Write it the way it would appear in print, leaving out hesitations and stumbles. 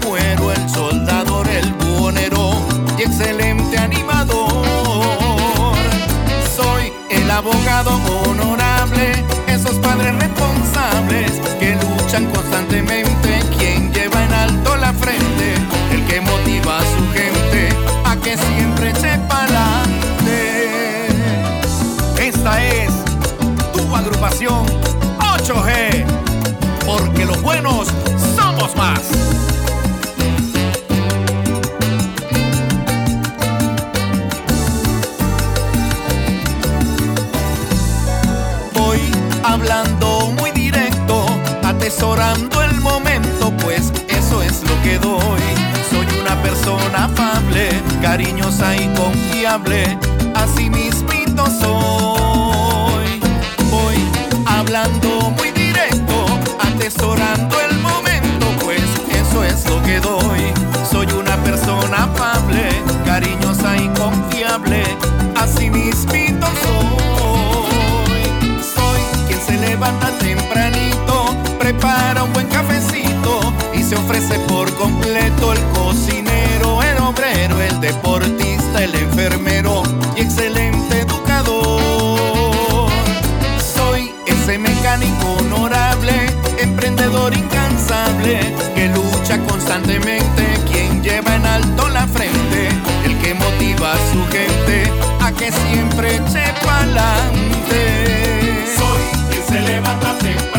agüero, el soldador, el buhonero y excelente animador. Soy el abogado honorable, esos padres responsables que luchan constantemente, quien lleva en alto la frente, el que motiva a su gente a que siempre eche pa'lante. Esta es tu agrupación 8G, porque los buenos somos más. Voy hablando muy directo, atesorando el momento, pues eso es lo que doy. Soy una persona afable, cariñosa y confiable, así mismito soy. Voy hablando muy directo, atesorando el momento, pues eso es lo que doy. Soy una persona afable, cariñosa y confiable, así mismito soy. Soy quien se levanta tempranito, prepara un buen cafecito y se ofrece por completo, el cocinero, el obrero, el deportista, el enfermero y excelente educador. Soy ese mecánico honorable, emprendedor incansable, que lucha constantemente, quien lleva en alto la frente, el que motiva a su gente a que siempre eche pa'lante. Soy quien se levanta temprano,